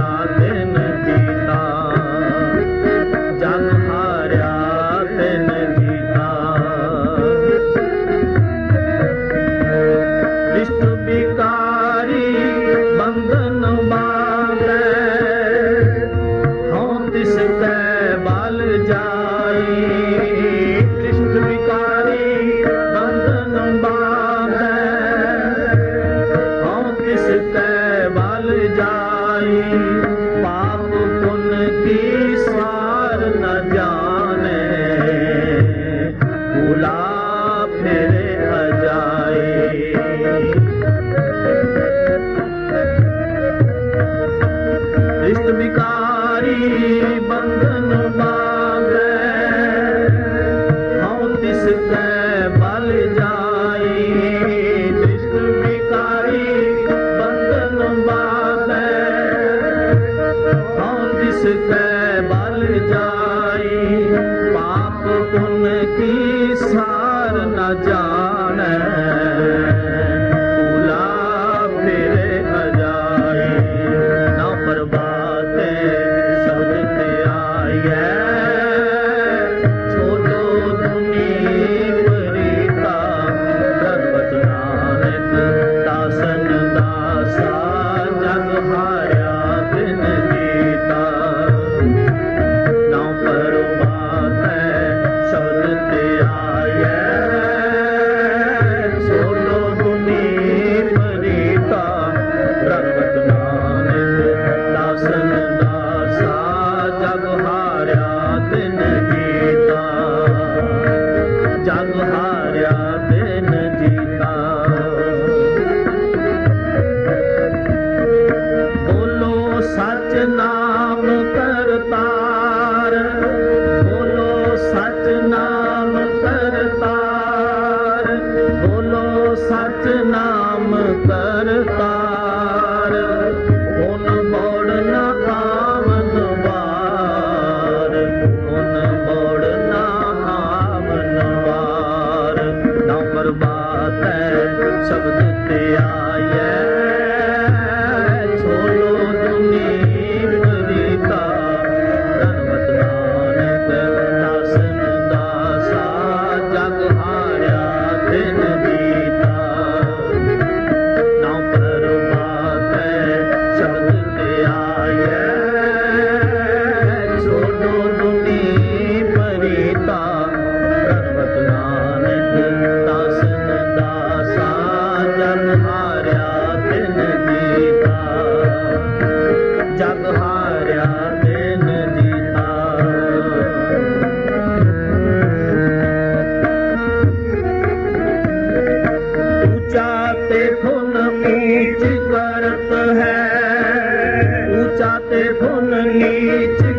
तिन जीता, जग हारिया तिन जीता। दृष्ट बिकारी बंधन बांधे, हों तिस कै बल जाई। दृष्ट बिकारी बंधन बांधे, हों तिस कै बल जाई। पाप पुण्य की सार न जाने, भूला फिरे अजाए। दृष्ट बिकारी बंधन बांधे, हों तिस कै बल जाई। दृष्ट बिकारी बंधन बांधे, हों तिस कै बल जाई। पाप पुण्य की सार न जाने, भूला फिरे अजाए। ना प्रभाते शब्द ते आइए, छोड़ो धुनी परीता। भगवत नानक दासन दासा, जग हारिया तिन जीता। ना प्रभाते शब्द ते आइए, छोड़ो धुनी परीता। भगवत नानक दासन दासा, जग हारिया तिन जीता, जग हारिया तिन जीता। बोलो सच नाम करतार, बोलो सच नाम करतार। बोलो सच नाम करतार, उन मोड़ न आवन वार। उन मोड़ न आवन वार। ना प्रभाते शब्द ते आइए, छोड़ो धुनी परीता। भगवत नानक दासन दासा, जग हारिया तिन जीता। ना प्रभाते शब्द ते आइए, छोड़ो धुनी परीता। भगवत नानक दासन दासा, जग हारिया तिन जीता, जग हारिया तिन जीता। ऊंचा ते धुन नीच करत है, ऊंचा ते धुन नीच